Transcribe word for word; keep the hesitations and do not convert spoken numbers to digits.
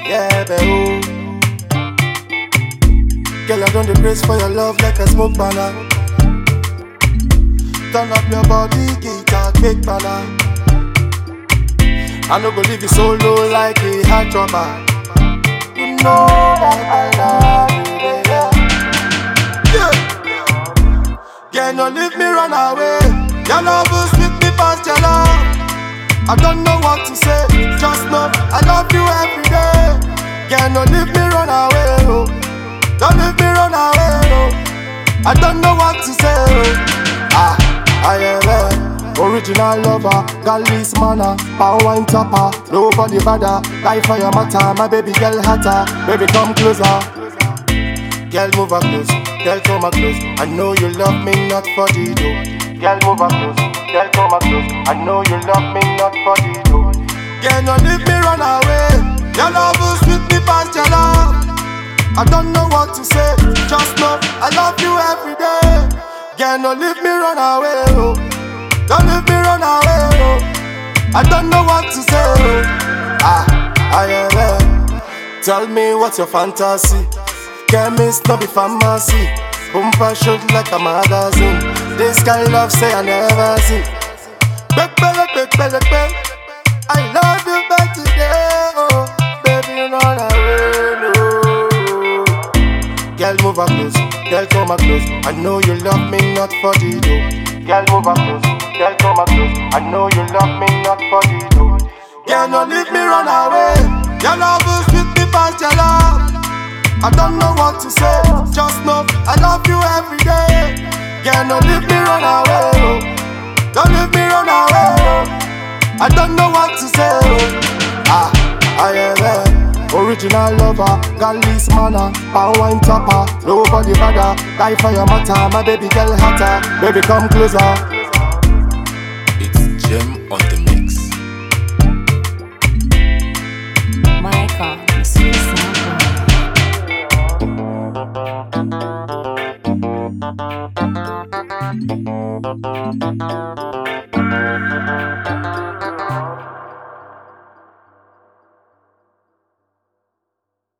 Yeah, baby. Girl, I done the grace for your love like a smoke banner. Turn up your body, guitar, big banner. I no go leave you solo like a hot dropper. You know that I love you, baby. Yeah. Girl, no leave me run away. Your love will sweet me past your love. I don't know what to say, just know I love you every day. Girl, no leave me run away, oh. Don't leave me run away, oh. I don't know what to say, oh. Ah, I am a original lover, Gallis manner, power wine topper, nobody bother, die for your matter, my baby girl hotter, baby come closer. Girl move up close, girl come up close, I know you love me not for the dough. Girl move up close, girl come up close, I know you love me not for the dough. Girl no leave me run away, your love will sweet me past your love. I don't know what to say, just know I love you every day. Girl no leave me run away, oh. Don't leave me run away, oh. I don't know what to say, oh. Ah, I am there. Tell me what's your fantasy. Chemist no be pharmacy. Bumper shoot like a magazine. This kind of love say I never see. Bek bek bek bek bek. I love you back today, oh. Baby run away, no. Girl move up close, girl come up close. I know you love me not for the dough. Girl move up close, girl come up close. I know you love me not for the dough. Girl no leave me run away. Your love will sweet me past your love. I don't know what to say, just know I love you every day. Girl no leave me run away, oh. Don't leave me run away, oh. I don't know what to say, oh. Ah, I am there. Original lover, Gallis manner, power wine topper, nobody bother, die for your matter, my baby girl hotter, baby come closer. It's Gem on the mix. Michael, you see the sound.